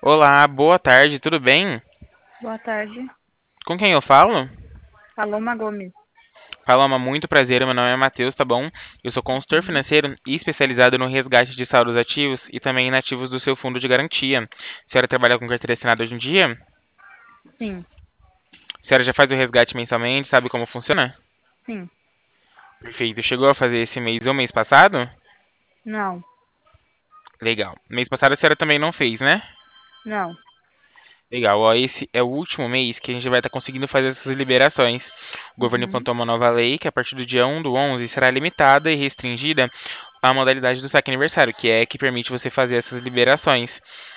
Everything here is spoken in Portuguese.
Olá, boa tarde, tudo bem? Boa tarde. Com quem eu falo? Paloma Gomes. Paloma, muito prazer, meu nome é Matheus, tá bom? Eu sou consultor Uhum. financeiro e especializado no resgate de saldos ativos e também inativos do seu fundo de garantia. A senhora trabalha com carteira assinada hoje em dia? Sim, A senhora já faz o resgate mensalmente, sabe como funciona? sim. Perfeito. Chegou a fazer esse mês ou mês passado? Não, Legal. Mês passado a senhora também não fez, né? não. Legal, ó, esse é o último mês que a gente vai estar conseguindo fazer essas liberações. O governo Uhum. implantou uma nova lei que, a partir do dia 1 do 11, será limitada e restringida à modalidade do saque aniversário, que é que permite você fazer essas liberações.